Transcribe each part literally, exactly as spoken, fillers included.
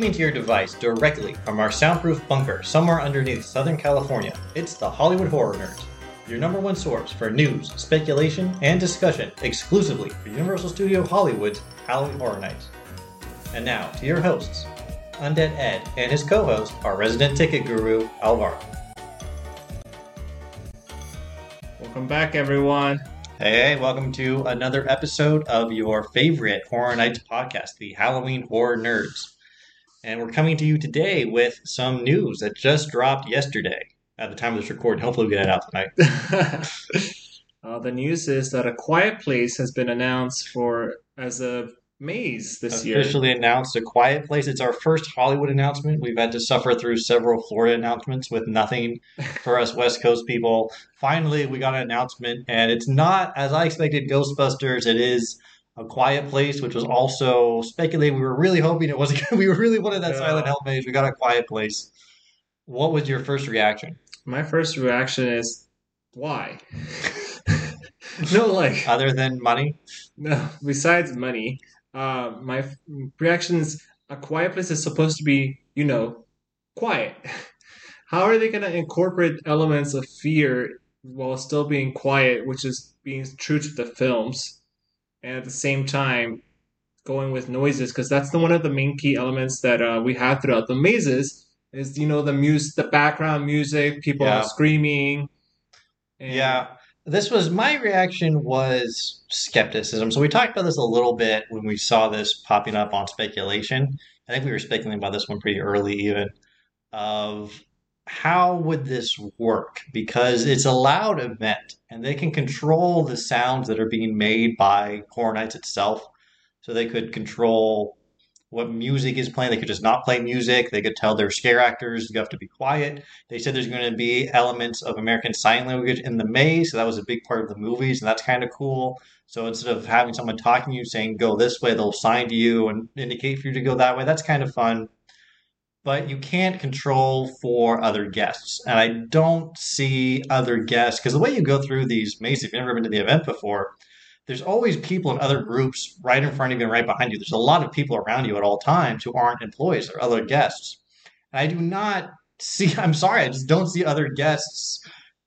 Streaming to your device directly from our soundproof bunker somewhere underneath Southern California, it's the Hollywood Horror Nerds, your number one source for news, speculation, and discussion exclusively for Universal Studio Hollywood's Halloween Horror Nights. And now, to your hosts, Undead Ed and his co-host, our resident ticket guru, Alvaro. Welcome back, everyone. Hey, welcome to another episode of your favorite Horror Nights podcast, the Halloween Horror Nerds. And we're coming to you today with some news that just dropped yesterday at the time of this recording. Hopefully we get it out tonight. uh, the news is that A Quiet Place has been announced for as a maze this Officially year. Officially announced A Quiet Place. It's our first Hollywood announcement. We've had to suffer through several Florida announcements with nothing for us West Coast people. Finally, we got an announcement, and it's not, as I expected, Ghostbusters. It is A Quiet Place, which was also speculated. We were really hoping it wasn't. We really wanted that Yeah. Silent Hill maze. We got A Quiet Place. What was your first reaction? My first reaction is, why? no, like... Other than money? No, besides money. Uh, my f- reaction is, A Quiet Place is supposed to be, you know, quiet. How are they going to incorporate elements of fear while still being quiet, which is being true to the films, and at the same time going with noises? Because that's the one of the main key elements that uh, we have throughout the mazes is, you know, the music, the background music, people Yeah. screaming. And Yeah. This was, my reaction was skepticism. So we talked about this a little bit when we saw this popping up on speculation. I think we were speculating about this one pretty early even, of how would this work? Because it's a loud event and they can control the sounds that are being made by Horror Nights itself. So they could control what music is playing. They could just not play music. They could tell their scare actors, you have to be quiet. They said there's going to be elements of American Sign Language in the maze. So that was a big part of the movies, and that's kind of cool. So instead of having someone talking to you saying, go this way, they'll sign to you and indicate for you to go that way. That's kind of fun. But you can't control for other guests. And I don't see other guests, because the way you go through these mazes, if you've never been to the event before, there's always people in other groups right in front of you and right behind you. There's a lot of people around you at all times who aren't employees or other guests. And I do not see, I'm sorry, I just don't see other guests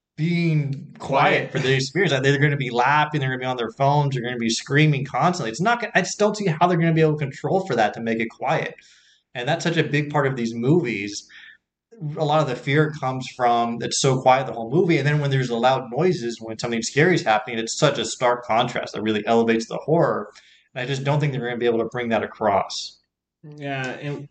being quiet for the experience. They're going to be laughing, they're going to be on their phones, they're going to be screaming constantly. It's not, I just don't see how they're going to be able to control for that to make it quiet. And that's such a big part of these movies. A lot of the fear comes from it's so quiet the whole movie, and then when there's loud noises, when something scary is happening, it's such a stark contrast that really elevates the horror. And I just don't think they're going to be able to bring that across. Yeah, and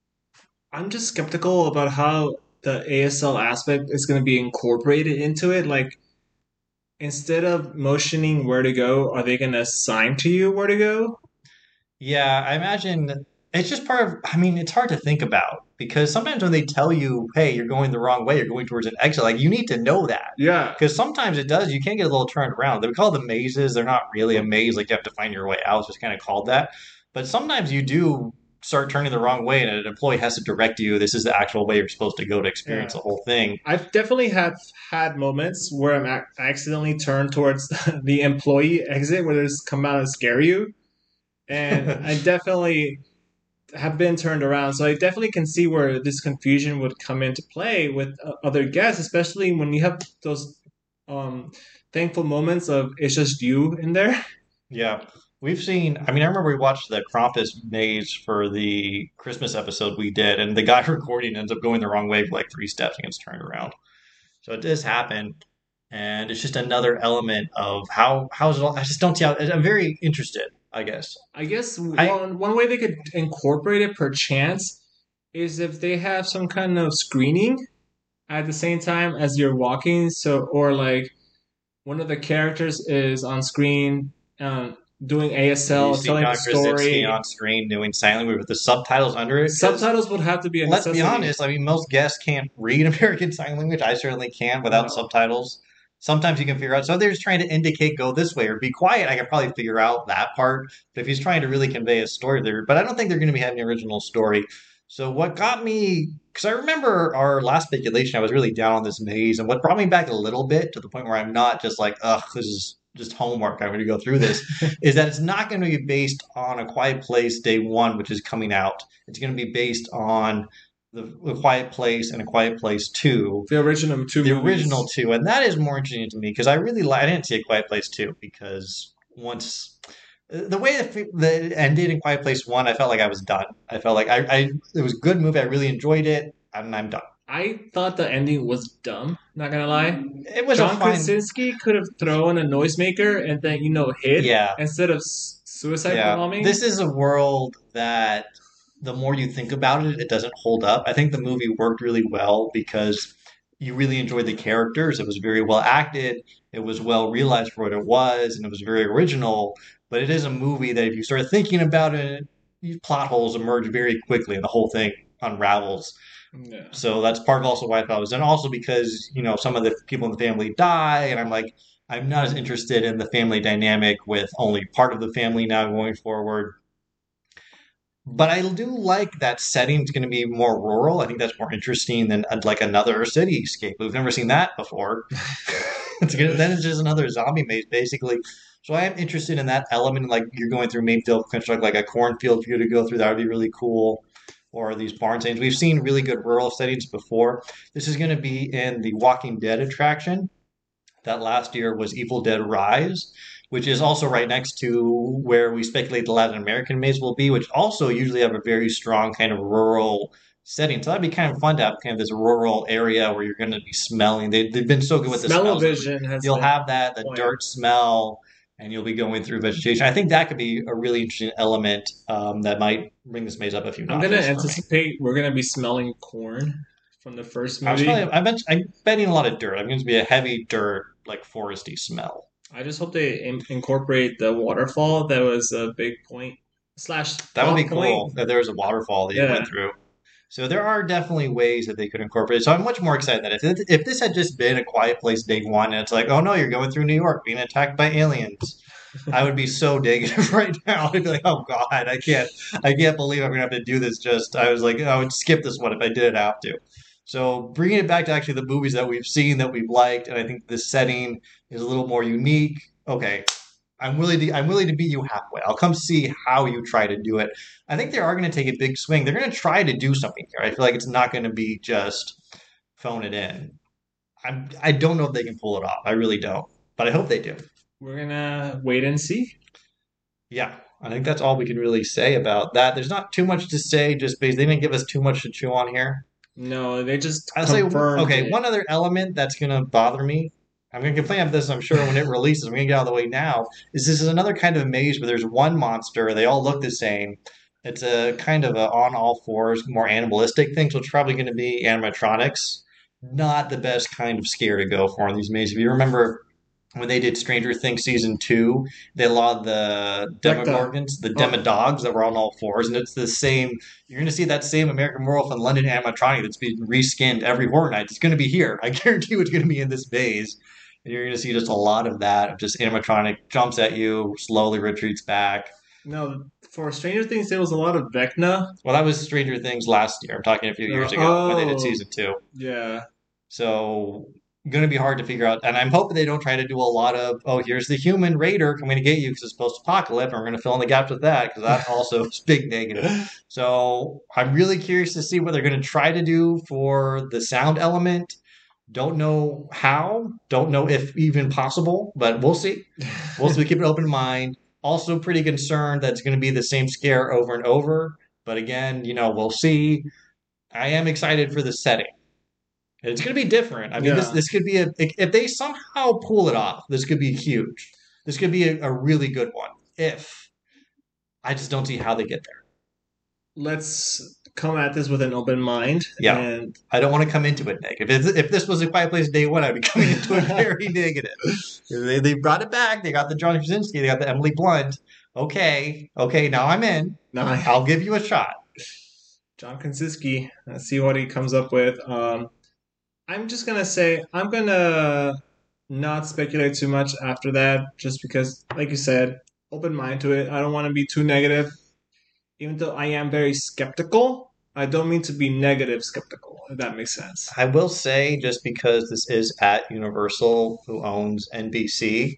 I'm just skeptical about how the A S L aspect is going to be incorporated into it. Like, instead of motioning where to go, are they going to sign to you where to go? Yeah, I imagine it's just part of, I mean, it's hard to think about because sometimes when they tell you, hey, you're going the wrong way, you're going towards an exit, like you need to know that. Yeah. Because sometimes it does, you can get a little turned around. They call them mazes. They're not really a maze, like you have to find your way out. It's just kind of called that. But sometimes you do start turning the wrong way and an employee has to direct you. This is the actual way you're supposed to go to experience Yeah. the whole thing. I've definitely have had moments where I'm ac- accidentally turned towards the employee exit where there's come out and scare you. And I definitely have been turned around. So I definitely can see where this confusion would come into play with uh, other guests, especially when you have those um, thankful moments of it's just you in there. Yeah. We've seen, I mean, I remember we watched the Krampus maze for the Christmas episode we did, and the guy recording ends up going the wrong way for like three steps and gets turned around. So it does happen. And it's just another element of how, how is it all, I just don't see how, I'm very interested, I guess. I guess I- one, one way they could incorporate it per chance is if they have some kind of screening at the same time as you're walking. So, or like one of the characters is on screen um, doing A S L, You see telling John the story. Krasinski on screen doing silent language with the subtitles under it. 'cause Subtitles would have to be a let's necessity. be honest, I mean, most guests can't read American Sign Language. I certainly can't without No. subtitles. Sometimes you can figure out. So they're just trying to indicate go this way or be quiet. I can probably figure out that part. But if he's trying to really convey a story there, but I don't think they're going to be having an original story. So what got me, because I remember our last speculation, I was really down on this maze, and what brought me back a little bit to the point where I'm not just like, ugh, this is just homework. I'm going to go through this. Is that it's not going to be based on A Quiet Place Day One, which is coming out. It's going to be based on the, the Quiet Place and A Quiet Place Two, The original two the movies. original two, and that is more interesting to me because I really li- I didn't see A Quiet Place Two because once the way the, the ended in Quiet Place One, I felt like I was done. I felt like I, I it was a good movie. I really enjoyed it, and I'm done. I thought the ending was dumb. Not gonna lie. It was a John fine, Krasinski could have thrown a noisemaker and then you know hid yeah, instead of s- suicide yeah. bombing. This is a world that the more you think about it, it doesn't hold up. I think the movie worked really well because you really enjoyed the characters. It was very well acted. It was well realized for what it was, and it was very original. But it is a movie that if you start thinking about it, these plot holes emerge very quickly, and the whole thing unravels. Yeah. So that's part of also why I thought it was, and also because you know some of the people in the family die, and I'm like, I'm not as interested in the family dynamic with only part of the family now going forward. But I do like that setting. It's going to be more rural. I think that's more interesting than uh, like another cityscape. We've never seen that before. It's gonna, then it's just another zombie maze, basically. So I am interested in that element. Like you're going through, maybe they'll construct like a cornfield for you to go through. That would be really cool. Or these barn settings. We've seen really good rural settings before. This is going to be in the Walking Dead attraction. That last year was Evil Dead Rise, which is also right next to where we speculate the Latin American maze will be, which also usually have a very strong kind of rural setting. So that'd be kind of fun to have kind of this rural area where you're going to be smelling. They, they've been so good with the smells. Smell-o-vision has You'll been have that, the point. dirt smell, and you'll be going through vegetation. I think that could be a really interesting element um, that might bring this maze up a few I'm notches gonna for me. anticipate we're gonna be smelling corn from the first I was movie. probably, I bet, I'm betting a lot of dirt. I'm going to be a heavy dirt, like foresty smell. I just hope they in- incorporate the waterfall. That was a big point slash That would plot be cool point. that there was a waterfall that you Yeah. went through. So there are definitely ways that they could incorporate it. So I'm much more excited that if it, if this had just been A Quiet Place Day One, and it's like, oh no, you're going through New York being attacked by aliens, I would be so negative right now. I'd be like, oh god, I can't, I can't believe I'm gonna have to do this. Just I was like, I would skip this one if I didn't have to. So bringing it back to actually the movies that we've seen that we've liked, and I think the setting is a little more unique. Okay, I'm willing to I'm willing to meet you halfway. I'll come see how you try to do it. I think they are going to take a big swing. They're going to try to do something here. I feel like it's not going to be just phone it in. I'm I don't know if they can pull it off. I really don't, but I hope they do. We're gonna wait and see. Yeah, I think that's all we can really say about that. There's not too much to say, just because they didn't give us too much to chew on here. No, they just I'll say confirmed okay. it. One other element that's going to bother me. I'm going to complain about this. I'm sure when it releases, I'm going to get out of the way now. Is this is another kind of maze where there's one monster. They all look the same. It's a kind of a on all fours, more animalistic thing. So it's probably going to be animatronics. Not the best kind of scare to go for in these mazes. If you remember when they did Stranger Things season two, they allowed the Like the Demogorgons, the oh, Demodogs that were on all fours, and it's the same. You're going to see that same American Werewolf in London animatronic that's being reskinned every horror night. It's going to be here. I guarantee you, it's going to be in this maze, and you're going to see just a lot of that. Of just animatronic jumps at you, slowly retreats back. no, for Stranger Things, there was a lot of Vecna. Well, that was Stranger Things last year. I'm talking a few years Uh, ago when they did oh, season two. yeah. So going to be hard to figure out. And I'm hoping they don't try to do a lot of, oh, here's the human raider coming to get you because it's post-apocalypse, and we're going to fill in the gaps with that because that also is big negative. So I'm really curious to see what they're going to try to do for the sound element. Don't know how. Don't know if even possible, but we'll see. We'll see. We keep an open mind. Also pretty concerned that it's going to be the same scare over and over. But again, you know, we'll see. I am excited for the setting. It's going to be different. I mean, this Yeah. this could be a if they somehow pull it off, this could be huge. This could be a, a really good one. If I just don't see how they get there. Let's come at this with an open mind. Yeah, And I don't want to come into it negative. If, if this was a Quiet Place day one, I'd be coming into it very negative. They they brought it back. They got the John Krasinski. They got the Emily Blunt. Okay, okay, now I'm in. now I'll give you a shot. John Krasinski, let's see what he comes up with. Um, I'm just gonna say I'm gonna not speculate too much after that, just because, like you said, open mind to it. I don't want to be too negative, even though I am very skeptical. I don't mean to be negative skeptical, if that makes sense. I will say, just because this is at Universal, who owns N B C,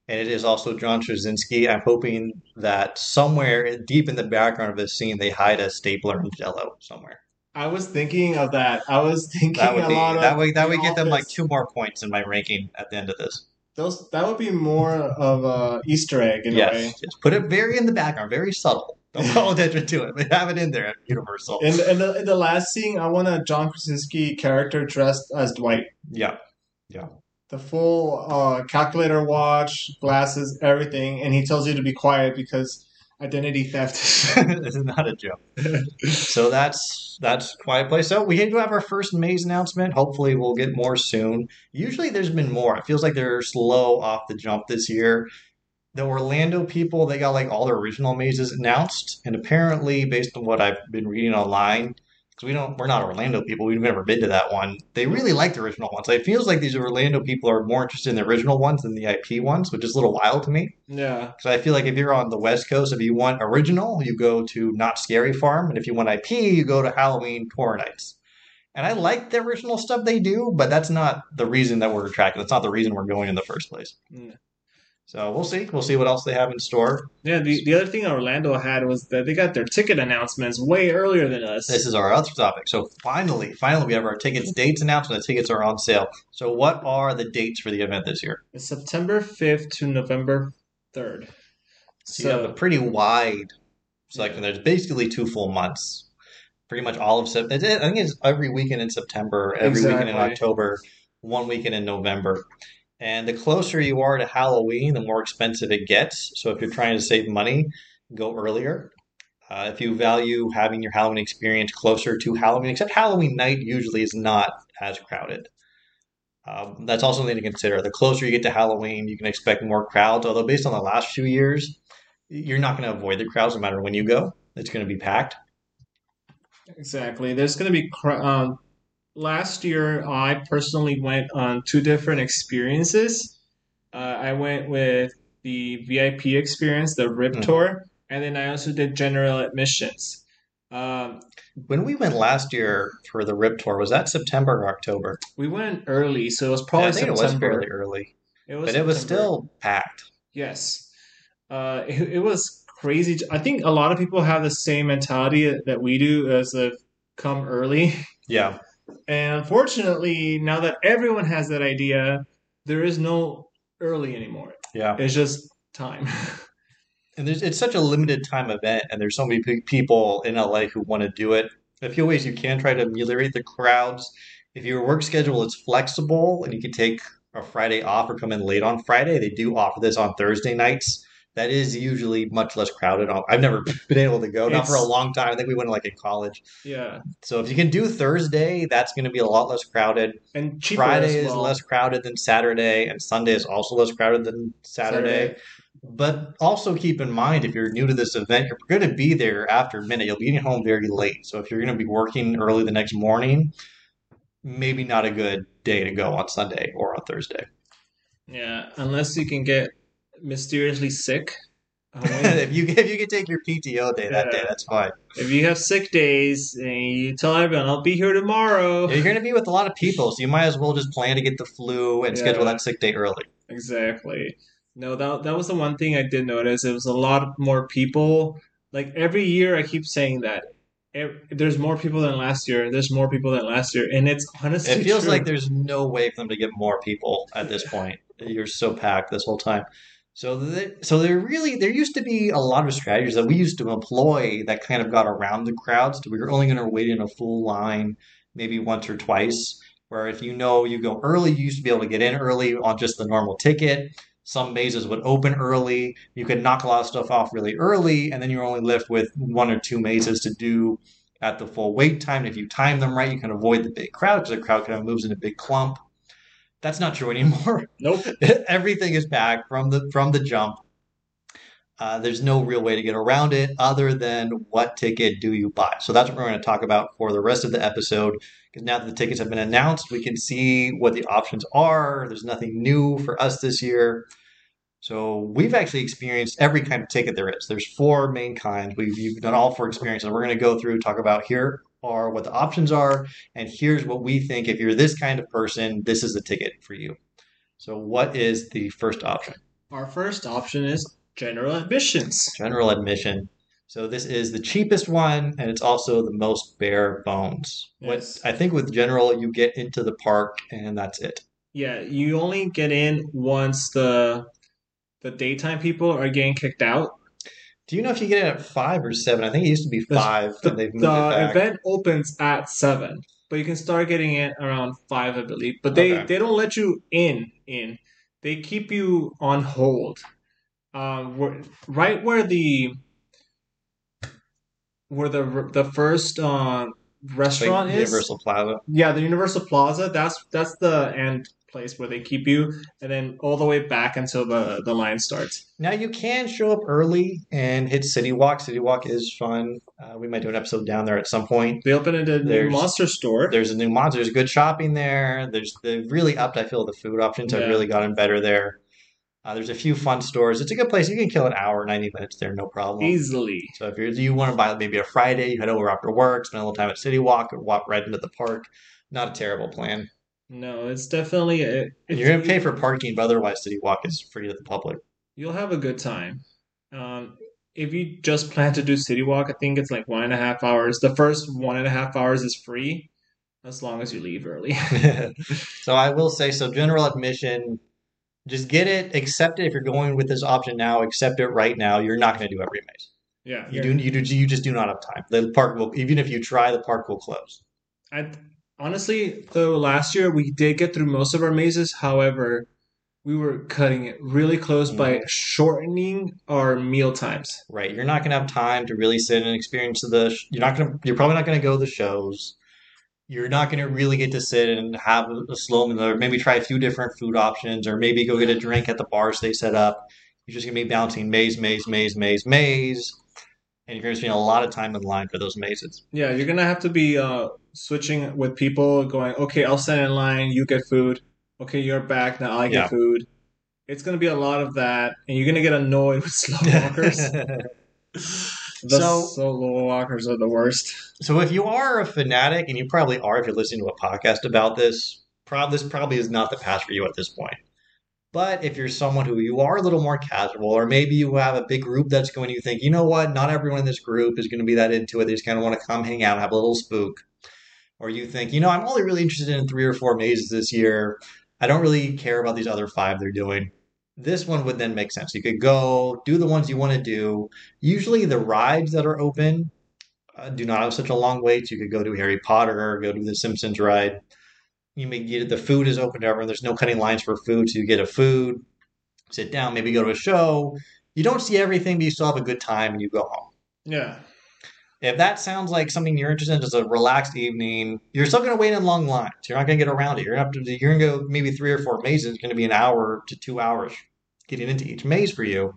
and it is also John Straczynski. I'm hoping that somewhere deep in the background of this scene, they hide a stapler and Jello somewhere. I was thinking of that. I was That thinking would a lot be that of way that The would get them like Office. two more points in my ranking at the end of this. Those that would be more of a Easter egg in a way. Yes, just put it very in the background, very subtle. Don't call attention to it, but have it in there at Universal. In the, in the in the last scene, I want a John Krasinski character dressed as Dwight. Yeah, yeah. The full uh, calculator watch, glasses, everything, and he tells you to be quiet because identity theft. This is not a joke. So that's that's Quiet Place. So we do have our first Maze announcement. Hopefully, we'll get more soon. Usually, there's been more. It feels like they're slow off the jump this year. The Orlando people, they got like all the original mazes announced, and apparently, based on what I've been reading online, because we don't, we're not Orlando people, we've never been to that one. They really like the original ones. Like, it feels like these Orlando people are more interested in the original ones than the I P ones, which is a little wild to me. Yeah, So I feel like if you're on the West Coast, if you want original, you go to Not Scary Farm, and if you want I P, you go to Halloween Horror Nights. And I like the original stuff they do, but that's not the reason that we're attracted. That's not the reason we're going in the first place. Mm. So we'll see. We'll see what else they have in store. yeah. The the other thing Orlando had was that they got their ticket announcements way earlier than us. This is our other topic. So finally, finally, we have our tickets, dates announced, and the tickets are on sale. So what are the dates for the event this year? It's September fifth to November third. So you have a So pretty wide selection. There's basically two full months. Pretty much all of September. I think it's every weekend in September, every weekend in exactly, October, one weekend in November. And the closer you are to Halloween, the more expensive it gets. So if you're trying to save money, go earlier. Uh, if you value having your Halloween experience closer to Halloween, except Halloween night usually is not as crowded. Um, that's also something to consider. The closer you get to Halloween, you can expect more crowds. Although based on the last few years, you're not going to avoid the crowds no matter when you go. It's going to be packed. exactly. There's going to be cr- um, last year. I personally went on two different experiences. Uh, I went with the V I P experience, the R I P Mhm. tour, and then I also did general admissions. Um, When we went last year for the R I P tour, was that September or October? we went early, so it was Yeah, I probably think it was fairly September. early, It was but it was September. still packed. Yes. Uh, it, it was crazy. I think a lot of people have the same mentality that we do as a come early. Yeah, And unfortunately, now that everyone has that idea, there is no early anymore. yeah. It's just time. And there's, it's such a limited time event, and there's so many pe- people in L A who want to do it. A few ways you can try to ameliorate the crowds. If your work schedule is flexible and you can take a Friday off or come in late on Friday, they do offer this on Thursday nights. That is usually much less crowded. I've never been able to go, not for a It's, long time. I think we went like in college. yeah, So if you can do Thursday, that's going to be a lot less crowded. and cheaper as Friday is less well. crowded than Saturday, and Sunday is also less crowded than Saturday. Saturday. But also keep in mind, if you're new to this event, you're going to be there after midnight. You'll be getting home very late. So if you're going to be working early the next morning, maybe not a good day to go on Sunday or on Thursday. Yeah, unless you can get mysteriously sick. Um, if you if you can take your P T O day that day, yeah. that's fine. If you have sick days and you tell everyone, I'll be here tomorrow. Yeah, you're going to be with a lot of people, so you might as well just plan to get the flu and schedule Yeah, that sick day early. exactly. No, that that was the one thing I did notice. It was a lot more people. Like every year, I keep saying that. Ev- There's more people than last year. There's more people than last year, and it's It honestly feels like true. there's no way for them to get more people at this point. You're so packed this whole time. So, they, so there really there used to be a lot of strategies that we used to employ that kind of got around the crowds. We were only going to wait in a full line, maybe once or twice. Where if you know you go early, you used to be able to get in early on just the normal ticket. Some mazes would open early. You could knock a lot of stuff off really early, and then you're only left with one or two mazes to do at the full wait time. And if you time them right, you can avoid the big crowd because the crowd kind of moves in a big clump. That's not true anymore. Nope. Everything is packed from the from the jump. Uh, there's no real way to get around it other than what ticket do you buy. So that's what we're going to talk about for the rest of the episode. Because now that the tickets have been announced, we can see what the options are. There's nothing new for us this year. So we've actually experienced every kind of ticket there is. There's four main kinds. We've you've done all four experiences. We're going to go through, talk about here are what the options are, and here's what we think. If you're this kind of person, this is the ticket for you. So what is the first option? Our first option is general admissions. General admission. So this is the cheapest one, and it's also the most bare bones. What Yes. I think with general, you get into the park, and that's it. Yeah, you only get in once the the daytime people are getting kicked out. Do you know if you get it at five or seven? I think it used to be The, five, and the, they've moved it the back. event opens at seven, but you can start getting in around five, I believe. But they, Okay. they don't let you in in. They keep you on hold. Um, where, right where the where the the first uh, Like restaurant is, Universal Plaza. yeah, the Universal Plaza. That's that's the end place where they keep you, and then all the way back until the the line starts. Now you can show up early and hit City Walk. City Walk is fun. Uh, we might do an episode down there at some point. They opened a new There's monster store. there's a new monster. There's good shopping there. There's they've really upped. I feel the food options have Yeah, really gotten better there. Uh, there's a few fun stores. It's a good place. You can kill an hour, ninety minutes there, no problem. easily. So if you're, you want to buy maybe a Friday, you head over after work, spend a little time at City Walk, or walk right into the park. Not a terrible plan. No, it's definitely a, And if you're going to pay you for parking, but otherwise City Walk is free to the public. you'll have a good time. Um, if you just plan to do City Walk, I think it's like one and a half hours. The first one and a half hours is free as long as you leave early. So I will say, so general admission, just get it, accept it. If you're going with this option now, accept it right now. You're not going to do every maze. Yeah, You do, you do, you just do not have time. The park will, even if you try, the park will close. I honestly though last year we did get through most of our mazes. However, we were cutting it really close by Mhm. shortening our meal times. Right. You're not going to have time to really sit and experience the, sh- you're not going to, you're probably not going to go to the shows. You're not going to really get to sit and have a slow meal, or maybe try a few different food options, or maybe go get a drink at the bars they set up. You're just going to be bouncing maze, maze, maze, maze, maze, and you're going to spend a lot of time in line for those mazes. Yeah, you're gonna have to be uh, switching with people, going, okay, I'll stand in line, you get food. Okay, you're back, now I get Yeah. food. It's gonna be a lot of that, and you're gonna get annoyed with slow walkers. The So, solo walkers are the worst. so if you are a fanatic, and you probably are if you're listening to a podcast about this, prob this probably is not the path for you at this point. But if you're someone who you are a little more casual, or maybe you have a big group that's going, you think, you know what, not everyone in this group is going to be that into it. They just kind of want to come hang out, have a little spook. Or you think, you know, I'm only really interested in three or four mazes this year. I don't really care about these other five they're doing. This one would then make sense. You could go do the ones you want to do. Usually the rides that are open uh, do not have such a long wait. You could go do Harry Potter or go do the Simpsons ride. You may get the food is open to everyone. There's no cutting lines for food, so you get a food, sit down, maybe go to a show. You don't see everything, but you still have a good time and you go home. Yeah. If that sounds like something you're interested in, just a relaxed evening, you're still going to wait in long lines. You're not going to get around it. You're going to have to, you're going to go maybe three or four mazes. It's going to be an hour to two hours getting into each maze for you.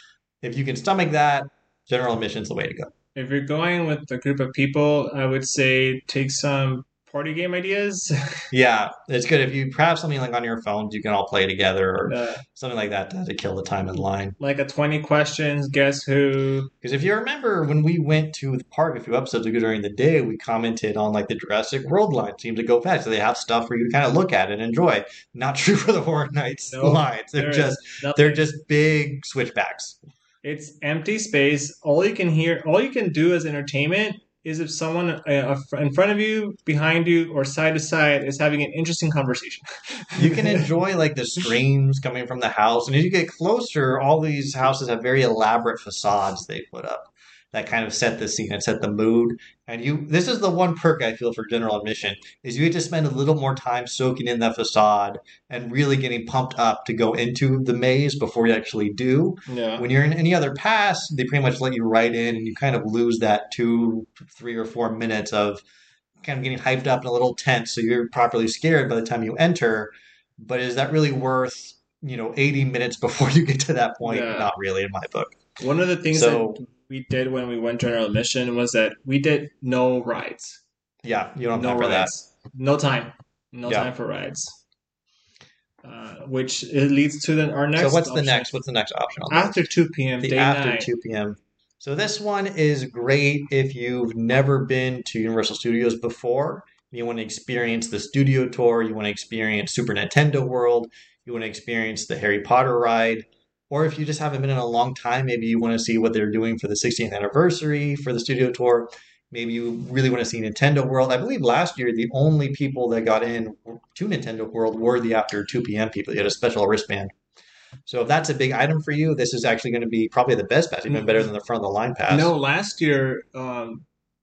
If you can stomach that, general admission's the way to go. If you're going with a group of people, I would say take some party game ideas. Yeah, it's good if you have something like on your phones, you can all play together or uh, something like that to, to kill the time in line. like a twenty questions, guess who? Because if you remember when we went to the park a few episodes ago during the day, we commented on like the Jurassic World line seemed to go fast. So they have stuff for you to kind of look at and enjoy. Not true for the Horror Nights No, lines. They're there just is they're nothing. just big switchbacks. It's empty space. All you can hear, all you can do as entertainment is if someone uh, in front of you, behind you, or side to side is having an interesting conversation. You can enjoy like the screams coming from the house, and as you get closer, all these houses have very elaborate facades they put up that kind of set the scene and set the mood. And you, this is the one perk I feel for general admission is you get to spend a little more time soaking in that facade and really getting pumped up to go into the maze before you actually do. Yeah. When you're in any other pass, they pretty much let you right in, and you kind of lose that two, three, or four minutes of kind of getting hyped up and a little tense, so you're properly scared by the time you enter. But is that really worth, you know, eighty minutes before you get to that point? Yeah. Not really, in my book. One of the things So, that we did when we went general admission was that we did no rides. yeah, you don't have No time for that. rides. No time. No Yeah. time for rides. Uh, which it leads to the, our next. So what's the option. next? What's the next option on this? After two p.m. The day after nine. two p.m. So this one is great if you've never been to Universal Studios before. You want to experience the studio tour. You want to experience Super Nintendo World. You want to experience the Harry Potter ride. Or if you just haven't been in a long time, maybe you want to see what they're doing for the sixteenth anniversary for the studio tour. Maybe you really want to see Nintendo World. I believe last year the only people that got in to Nintendo World were the after two p m people. You had a special wristband. So if that's a big item for you, this is actually going to be probably the best pass, even better than the front of the line pass. No, last year um,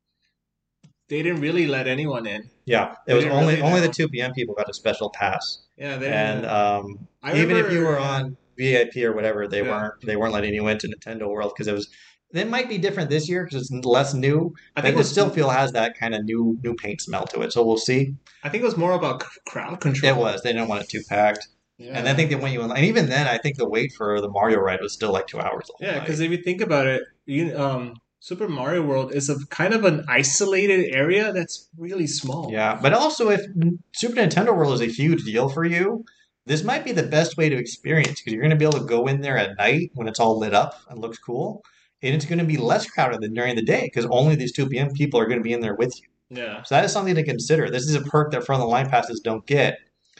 they didn't really let anyone in. Yeah, it They was didn't only really only the know. two p m people got a special pass. Yeah, they And didn't. um, I even if you remember. were Yeah, on V I P or whatever, they yeah. weren't they weren't letting you into Nintendo World because it was. It might be different this year because it's less new, I think but it it was. still feel has that kind of new new paint smell to it. So we'll see. I think it was more about c- crowd It control. was they didn't want it too packed, and I Yeah, think they went you in. And even then, I think the wait for the Mario ride was still like two hours the whole yeah. night. Because if you think about it, you um, Super Mario World is a kind of an isolated area that's really small. Yeah, but also if Super Nintendo World is a huge deal for you, this might be the best way to experience because you're going to be able to go in there at night when it's all lit up and looks cool, and it's going to be less crowded than during the day because only these two p m people are going to be in there with you. Yeah, So that is something to consider. This is a perk that front of the line passes don't get.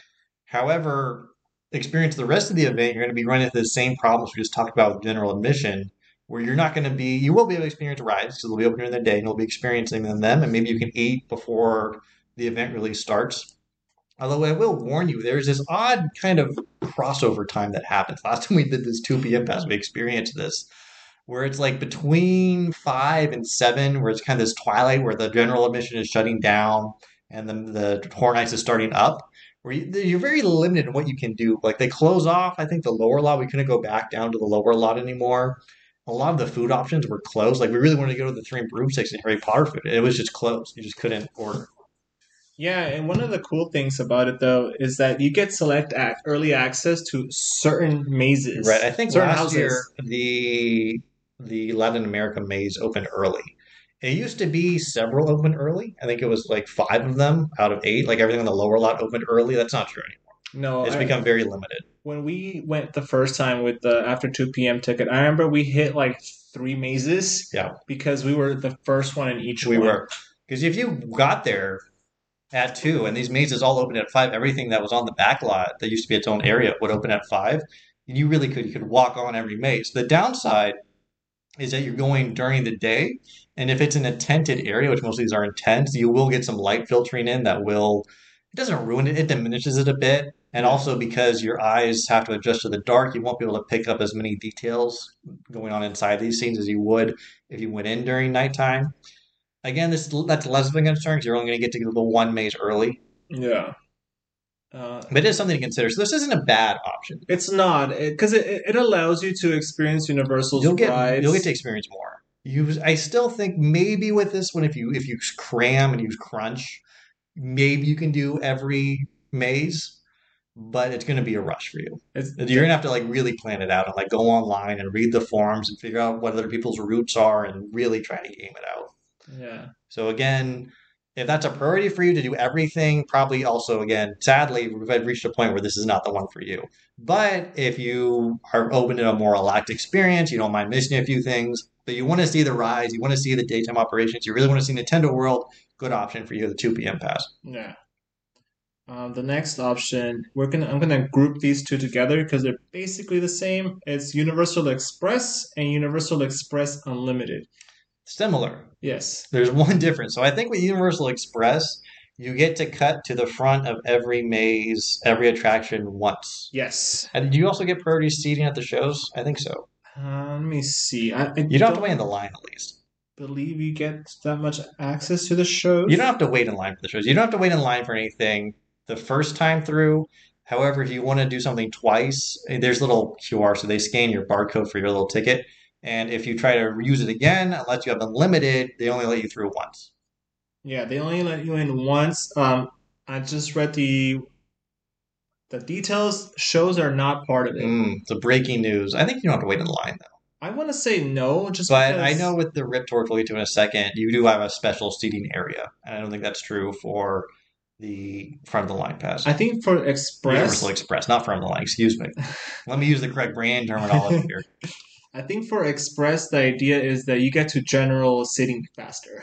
However, experience the rest of the event, you're going to be running into the same problems we just talked about with general admission, where you're not going to be, you will be able to experience rides because they'll be open during the day and you'll be experiencing them, and maybe you can eat before the event really starts. Although I will warn you, there's this odd kind of crossover time that happens. Last time we did this two p m pass, we experienced this, where it's like between five and seven, where it's kind of this twilight where the general admission is shutting down and then the Horror Nights is starting up. Where you, you're very limited in what you can do. Like they close off, I think the lower lot we couldn't go back down to the lower lot anymore. A lot of the food options were closed. Like we really wanted to go to the Three Broomsticks and Harry Potter food. It was just closed. You just couldn't order. yeah. And one of the cool things about it though is that you get select ac early access to certain Right. mazes, I think certain last year houses. the the Latin America maze opened early. It used to be several open early. I think it was like five of them out of eight. Like everything on the lower lot opened early. That's not true anymore. No, It's I become very limited. when we went the first time with the after two p m ticket, I remember we hit like three mazes Yeah, because we were the first one in each we one. were. Because if you got there at two and these mazes all opened at five, everything that was on the back lot that used to be its own area would open at five. And you really could you could walk on every maze. The downside is that you're going during the day. And if it's an a tented area, which most of these are intense, you will get some light filtering in that will, it doesn't ruin it, it diminishes it a bit. And Yeah. also because your eyes have to adjust to the dark, you won't be able to pick up as many details going on inside these scenes as you would if you went in during nighttime. Again, this that's less of a concern because you're only going to get to the one maze early, Yeah. Uh, but it is something to consider. So this isn't a bad option. it's not because it, it, it allows you to experience Universal's You'll get you'll get to rides. experience more. You, I still think maybe with this one, if you if you cram and use crunch, maybe you can do every maze, but it's going to be a rush for you. It's You're going to have to like really plan it out and like go online and read the forums and figure out what other people's routes are and really try to game it out. yeah. So again, if that's a priority for you to do everything, probably also again, sadly, we've reached a point where this is not the one for you. But if you are open to a more relaxed experience, you don't mind missing a few things, but you want to see the rides, you want to see the daytime operations, you really want to see Nintendo World, good option for you, the two p m pass. Yeah. Um, the next option, we're gonna I'm gonna group these two together because they're basically the same. It's Universal Express and Universal Express Unlimited. Similar. Yes. There's one difference. So I think with Universal Express, you get to cut to the front of every maze, every attraction once. Yes. And do you also get priority seating at the shows? I think so. Uh, let me see. I, I You don't have to don't wait in the line at least. believe you get that much access to the shows. You don't have to wait in line for the shows. You don't have to wait in line for anything the first time through. However, if you want to do something twice, there's little Q R, so they scan your barcode for your little ticket. And if you try to use it again, unless you have unlimited, they only let you through once. Yeah, they only let you in once. Um, I just read the the details. Shows are not part of it. Mm, it's a breaking news. I think you don't have to wait in line though. I want to say no, just But I know because. with the Rip Torch we'll get to in a second, you do have a special seating area. And I don't think that's true for the front of the line pass. I think for Universal Express, Express, not front of the line, excuse me. Let me use the correct brand terminology here. I think for Express, the idea is that you get to general sitting faster.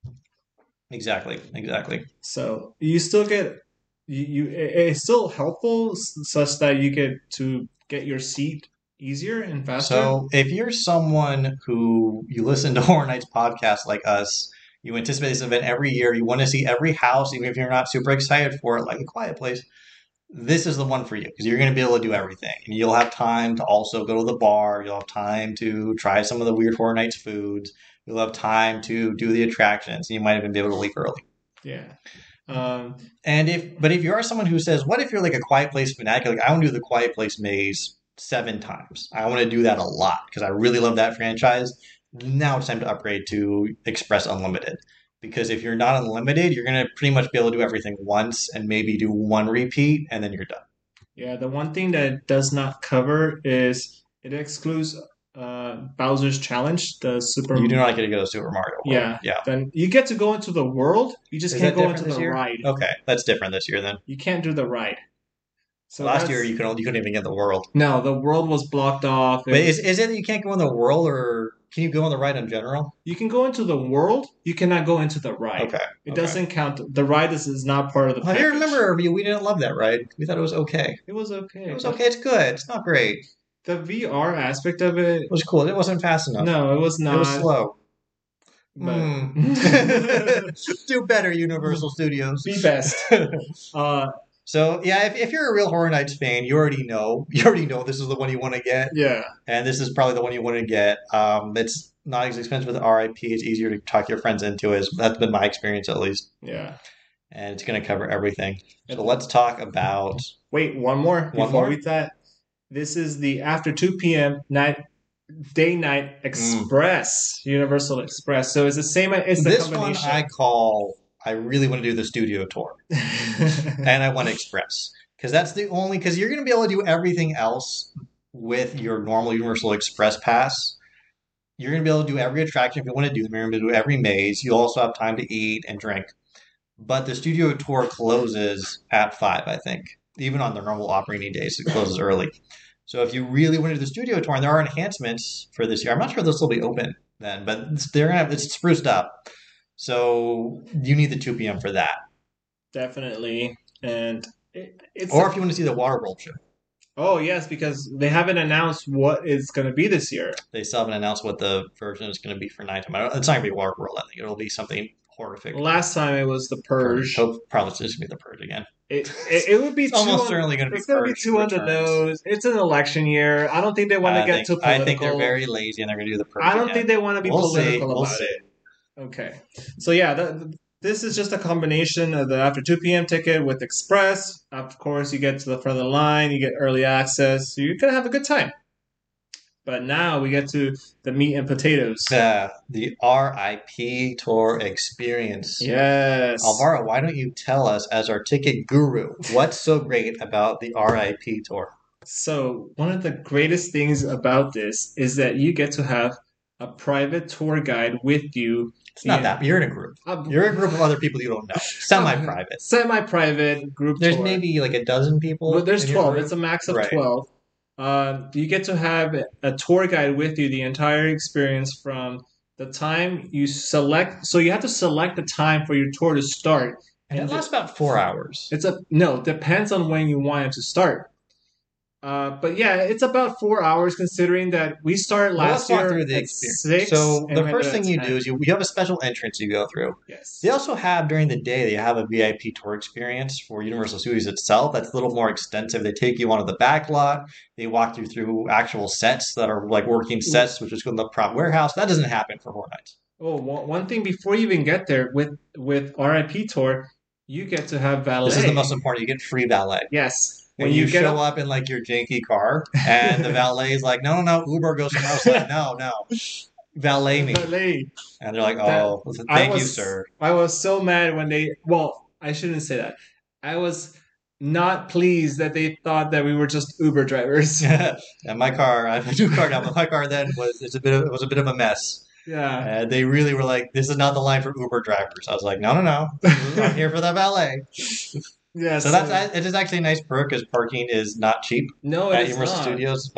Exactly, exactly. So you still get you, you it- it's still helpful s- such that you get to get your seat easier and faster. So if you're someone who you listen to Horror Nights podcast like us, you anticipate this event every year, you want to see every house, even if you're not super excited for it, like A Quiet Place, this is the one for you because you're going to be able to do everything. And you'll have time to also go to the bar. You'll have time to try some of the weird Horror Nights foods. You'll have time to do the attractions. And you might even be able to leave early. Yeah. Um, and if, but if you are someone who says, what if you're like a Quiet Place fanatic? Like, I want to do the Quiet Place maze seven times. I want to do that a lot because I really love that franchise. Now it's time to upgrade to Express Unlimited. Because if you're not unlimited, you're going to pretty much be able to do everything once and maybe do one repeat, and then you're done. Yeah, the one thing that it does not cover is it excludes uh, Bowser's Challenge, the Super. You do not get to go to Super Mario World. Yeah, yeah. Then you get to go into the world. You just Is can't that go different into this the year? ride. Okay, that's different this year then. You can't do the ride. So Last that's- year you couldn't you couldn't even get the world. No, the world was blocked off. It But was- is is it that you can't go in the world, or can you go on the ride in general? You can go into the world. You cannot go into the ride. Okay. It okay. doesn't count. The ride is, is not part of the Well, I package. remember we we didn't love that ride. We thought it was okay. It was okay. It was okay. It's good. It's not great. The V R aspect of it. It was cool. It wasn't fast enough. No, it was not. It was slow. But Hmm. Do better, Universal Studios. be best. Uh, So yeah, if, if you're a real Horror Nights fan, you already know. You already know this is the one you want to get, yeah. and this is probably the one you want to get. Um, it's not as expensive with R I P. It's easier to talk your friends into it. That's been my experience at least, Yeah. and it's going to cover everything. So let's talk about. Wait, one more One before more? we that. This is the after two p.m. night, day night Mm. express, Universal Express. So it's the same. It's the This one combination. I call. I really want to do the studio tour, and I want Express because that's the only because you're going to be able to do everything else with your normal Universal Express pass. You're going to be able to do every attraction if you want to do them. You're going to be able to do every maze. You also have time to eat and drink. But the studio tour closes at five, I think. Even on the normal operating days, it closes early. So if you really want to do the studio tour, and there are enhancements for this year, I'm not sure this will be open then, but it's- they're gonna have it's spruced up. So you need the two p.m. for that. Definitely, and it, it's. Or if you want to see the Waterworld show, oh yes, because they haven't announced what it's going to be this year. they still haven't announced what the version is going to be for nighttime. I don't- It's not going to be Waterworld, I think. It'll be something horrific. Last time it was the Purge. Hope probably it's just going to be the Purge again. It, it, it would be It's too almost on- certainly going to be It's going to be Purge too on the returns. nose. It's an election year. I don't think they want to I get think, too political. I think they're very lazy and they're going to do the Purge I don't again. think they want to be We'll see. political We'll about see. it. Okay. So yeah, that, this is just a combination of the after two p.m. ticket with Express. Of course, you get to the front of the line, you get early access. So you're going to have a good time. But now we get to the meat and potatoes. Uh, the R I P tour experience. Yes. Alvaro, why don't you tell us, as our ticket guru, what's so great about the R I P tour? So one of the greatest things about this is that you get to have a private tour guide with you. It's not that. You're in a group. Um, You're in a group of other people you don't know. Semi-private. Semi-private group There's tour. maybe like a dozen people. Well, there's in your twelve. group? It's a max of Right. twelve. Uh, you get to have a tour guide with you the entire experience from the time you select. So you have to select the time for your tour to start. And it lasts about four hours. It's a no. Depends on when you want it to start. Uh, but yeah, it's about four hours considering that we started Well, last let's walk year through the at experience. six. So and the we first ended thing you at do ten. is you, you have a special entrance you go through. Yes. They also have during the day they have a V I P tour experience for Universal Studios itself. That's a little more extensive. They take you onto the back lot. They walk you through actual sets that are like working sets, which is in the prop warehouse. That doesn't happen for Horror Nights. Oh, one one thing before you even get there with with R I P tour, you get to have valet. This is the most important. You get free valet. Yes. When you, show up in like your janky car, and the valet is like, "No, no, no, Uber goes somewhere else." Like, no, no, valet me. Valet. And they're like, That- "Oh, I thank you, was- sir." I was so mad when they. Well, I shouldn't say that. I was not pleased that they thought that we were just Uber drivers. and my car, I have a new car now, but my car then was it's a bit of, it was a bit of a mess. Yeah. And they really were like, "This is not the line for Uber drivers." I was like, "No, no, no, I'm here for the valet." Yeah. So that's it is actually a nice perk because parking is not cheap no, at it's Universal not. Studios. But it's like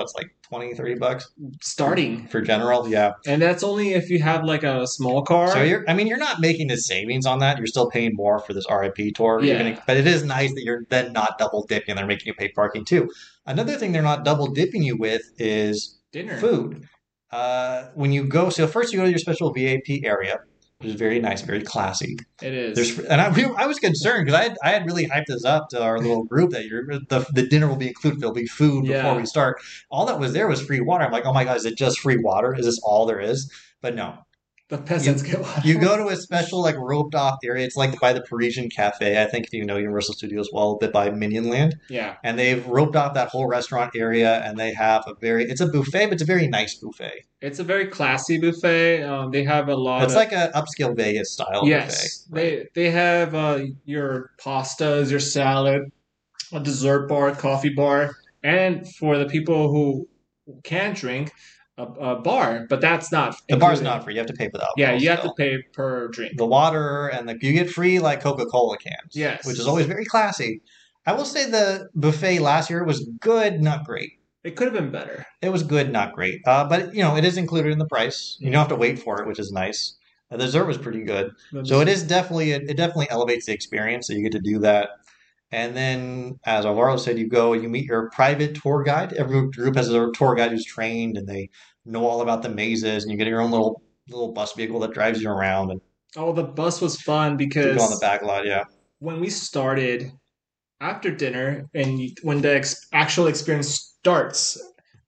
twenty, thirty bucks starting. for general. Yeah. And that's only if you have like a small car. So you're, I mean, you're not making the savings on that. You're still paying more for this R I P tour, even. Yeah. But it is nice that you're then not double dipping. They're making you pay parking too. Another thing they're not double dipping you with is Dinner. food. Uh, when you go, so first you go to your special V I P area, which is very nice, very classy. It is. There's, and I, we, I was concerned because I had, I had really hyped this up to our little group that you're, the the dinner will be included. There'll be food before Yeah. we start. All that was there was free water. I'm like, oh my God, is it just free water? Is this all there is? But no, The peasants get water. you go to a special like roped off area. It's like by the Parisian Cafe. I think if you know Universal Studios well, a bit by Minion Land. Yeah. And they've roped off that whole restaurant area, and they have a very it's a buffet, but it's a very nice buffet. It's a very classy buffet. Um, they have a lot. It's of, like a upscale Vegas style yes, buffet. Right? they they have uh, your pastas, your salad, a dessert bar, coffee bar, and for the people who can't drink, a, a bar. But that's not The bar's included. not free. You have to pay for the alcohol. Yeah, you have still. to pay per drink. The water and the you get free like Coca-Cola cans. Yes. Which is always very classy. I will say the buffet last year was good, not great. It could have been better. It was good, not great. Uh, but you know, it is included in the price. You don't have to wait for it, which is nice. The dessert was pretty good. So it is definitely it, it definitely elevates the experience. So you get to do that. And then, as Alvaro said, you go and you meet your private tour guide. Every group has a tour guide who's trained and they know all about the mazes. And you get your own little little bus vehicle that drives you around and Oh, the bus was fun you because go on the back lot. Yeah, when we started after dinner and you, when the ex- actual experience starts,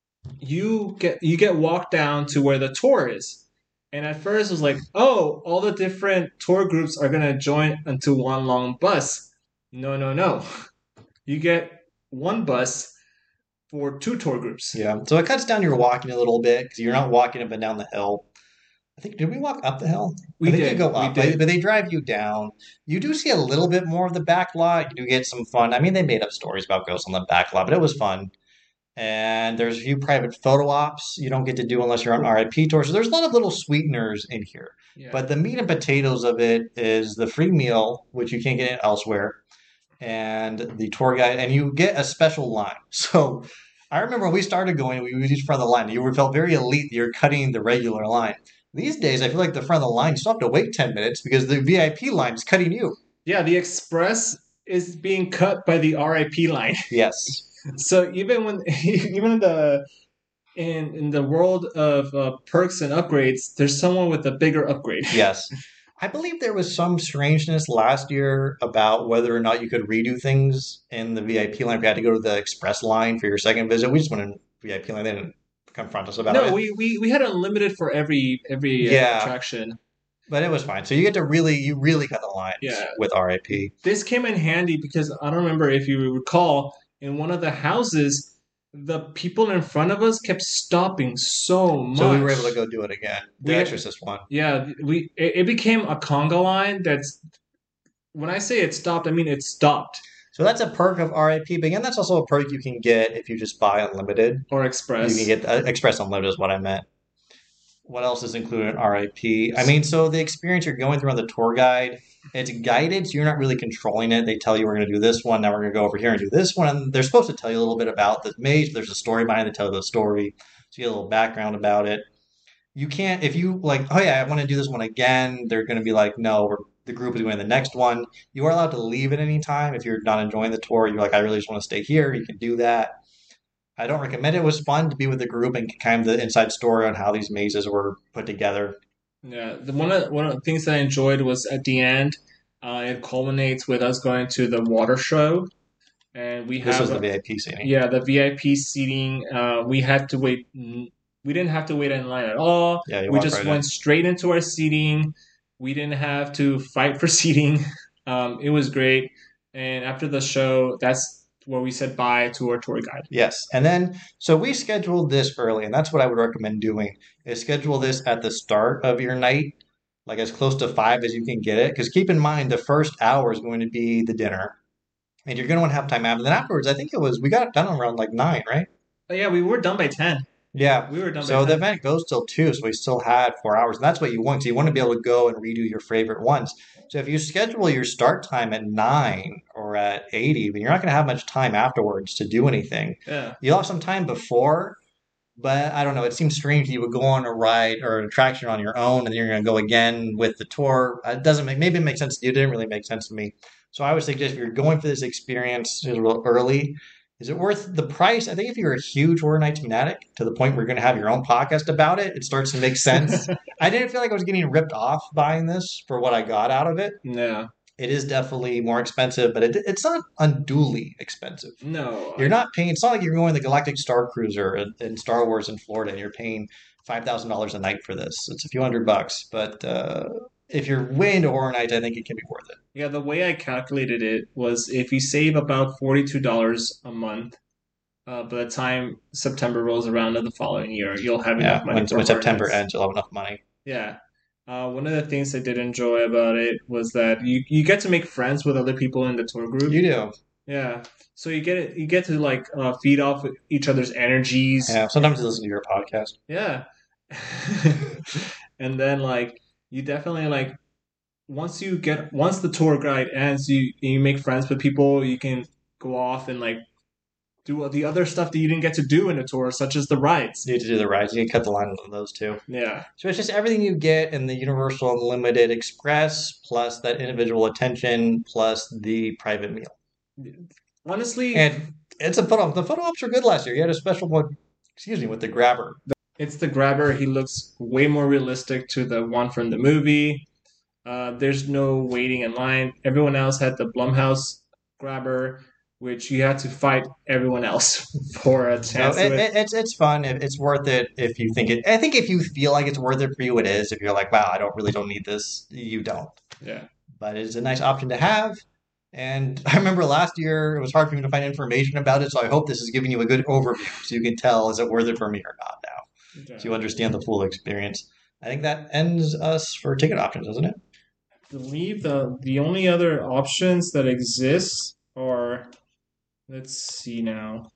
you get you get walked down to where the tour is. And at first it was like, oh, all the different tour groups are gonna join into one long bus. No, no, no. You get one bus for two tour groups. yeah. So it cuts down your walking a little bit because you're not walking up and down the hill. I think did we walk up the hill? We I think did. you go We up, did. but, but they drive you down. You do see a little bit more of the back lot. You do get some fun. I mean, they made up stories about ghosts on the back lot, but it was fun. And there's a few private photo ops you don't get to do unless you're on R I P tour. So there's a lot of little sweeteners in here. Yeah. But the meat and potatoes of it is the free meal, which you can't get elsewhere, and the tour guide, and you get a special line. So I remember when we started going, we was each front of the line. You felt very elite. You're cutting the regular line. These days, I feel like the front of the line, you still have to wait ten minutes because the V I P line is cutting you. Yeah, the express is being cut by the R I P line. Yes. So even when even in the in in the world of uh, perks and upgrades, there's someone with a bigger upgrade. Yes. I believe there was some strangeness last year about whether or not you could redo things in the V I P line. If you had to go to the express line for your second visit, we just went in V I P line. They didn't confront us about No, it. we, we we had unlimited for every every uh, Yeah. attraction. But it was fine. So you get to really, you really cut the lines Yeah. with R I P. This came in handy because I don't remember if you recall in one of the houses, the people in front of us kept stopping so much. So we were able to go do it again. The We- Exorcist one. Yeah, we it, it became a conga line. That's when I say it stopped, I mean it stopped So that's a perk of R I P. But again, that's also a perk you can get if you just buy unlimited. or express. You can get uh, Express Unlimited is what I meant. What else is included in R I P? I mean, so the experience you're going through on the tour guide, it's guided, so you're not really controlling it. They tell you we're going to do this one, now we're going to go over here and do this one. And they're supposed to tell you a little bit about the maze. There's a story behind it, they tell you the story. So you get a little background about it. You can't, if you like, oh yeah, I want to do this one again, they're going to be like, no, we're, the group is going to the next one. You are allowed to leave at any time if you're not enjoying the tour. You're like, I really just want to stay here. You can do that. I don't recommend it. It was fun to be with the group and kind of the inside story on how these mazes were put together. Yeah, the one of one of the things that I enjoyed was at the end. Uh, it culminates with us going to the water show, and we This have was the a- V I P seating. yeah the V I P seating. Uh, we had to wait. We didn't have to wait in line at all. Yeah, you We walk just right went in. straight into our seating. We didn't have to fight for seating. Um, it was great. And after the show, that's where we said bye to our tour guide. Yes. And then, so we scheduled this early, and that's what I would recommend doing, is schedule this at the start of your night, like as close to five as you can get it. Because keep in mind, the first hour is going to be the dinner, and you're going to want to have time after. Then afterwards, I think it was, we got done around like nine, right? But yeah, we were done by ten. Yeah. We were done So by the ten. event goes till two, so we still had four hours, and that's what you want. So you want to be able to go and redo your favorite ones. So if you schedule your start time at nine or at eight, even, you're not going to have much time afterwards to do anything. Yeah. You'll have some time before, But I don't know. It seems strange that you would go on a ride or an attraction on your own, and then you're going to go again with the tour. It doesn't make maybe it makes sense to you. It didn't really make sense to me. So I would suggest if you're going for this experience a little early, is it worth the price? I think if you're a huge Horror Nights fanatic to the point where you're going to have your own podcast about it, it starts to make sense. I didn't feel like I was getting ripped off buying this for what I got out of it. Yeah. It is definitely more expensive, but it, it's not unduly expensive. No. You're not paying, it's not like you're going to the Galactic Star Cruiser in, in Star Wars in Florida and you're paying five thousand dollars a night for this. It's a few hundred bucks, but uh, if you're way into Horror Nights, I think it can be worth it. Yeah, the way I calculated it was if you save about forty-two dollars a month, uh, by the time September rolls around of the following year, you'll have Yeah, enough money when, for when Horror September Nights. ends, you'll have enough money. Yeah. Uh, one of the things I did enjoy about it was that you, you get to make friends with other people in the tour group. You do. Yeah. So you get it, you get to like uh, feed off each other's energies. Yeah, sometimes you listen to your podcast. Yeah. And then like you definitely like once you get once the tour guide ends, you you make friends with people, you can go off and like do the other stuff that you didn't get to do in a tour, such as the rides. You need to do the rides. You can cut the line on those too. Yeah. So it's just everything you get in the Universal Unlimited Express, plus that individual attention, plus the private meal. Honestly, And it's a photo op. The photo ops were good last year. You had a special one, excuse me, with the grabber. it's the grabber. He looks way more realistic to the one from the movie. Uh, there's no waiting in line. Everyone else had the Blumhouse grabber, which you had to fight everyone else for a So chance it, to it. it, it's it's fun. It, it's worth it if you think it. I think if you feel like it's worth it for you, it is. If you're like, wow, I don't really don't need this, you don't. Yeah. But it's a nice option to have. And I remember last year it was hard for me to find information about it, so I hope this is giving you a good overview so you can tell is it worth it for me or not now, Yeah. so you understand the full experience. I think that ends us for ticket options, doesn't it? I believe the the only other options that exist are, let's see now.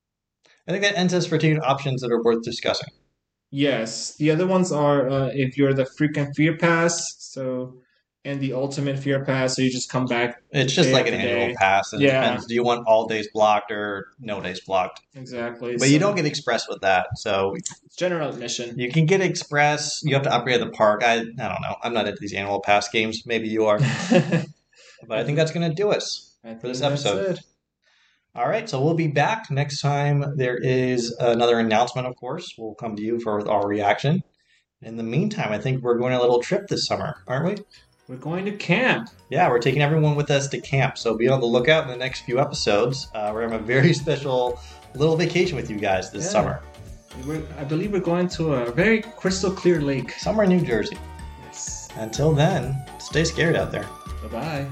I think that ends us for ticket options that are worth discussing. Yes, the other ones are uh, if you're the frequent Fear Pass, so and the Ultimate Fear Pass, so you just come back It's just day like an after annual day. pass, and it Yeah, depends. Do you want all days blocked or no days blocked? exactly. But you So don't get express with that, so it's general admission. you can get express. You have to upgrade the park. I I don't know. I'm not into these annual pass games. Maybe you are, I but I think that's going to do us think for this that's episode. it. All right, so we'll be back next time. There is another announcement, of course. We'll come to you for our reaction. In the meantime, I think we're going on a little trip this summer, aren't we? We're going to camp. Yeah, we're taking everyone with us to camp. So be on the lookout in the next few episodes. Uh, we're having a very special little vacation with you guys this Yeah. summer. We're, I believe we're going to a very crystal clear lake. Somewhere in New Jersey. Yes. Until then, stay scared out there. Bye-bye.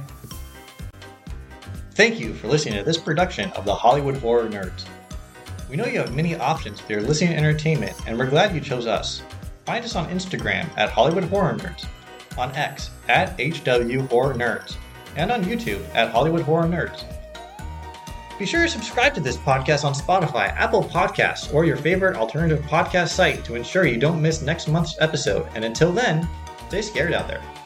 Thank you for listening to this production of the Hollywood Horror Nerds. We know you have many options for your listening entertainment, and we're glad you chose us. Find us on Instagram at Hollywood Horror Nerds, on X at H W Horror Nerds, and on YouTube at Hollywood Horror Nerds. Be sure to subscribe to this podcast on Spotify, Apple Podcasts, or your favorite alternative podcast site to ensure you don't miss next month's episode. And until then, stay scared out there.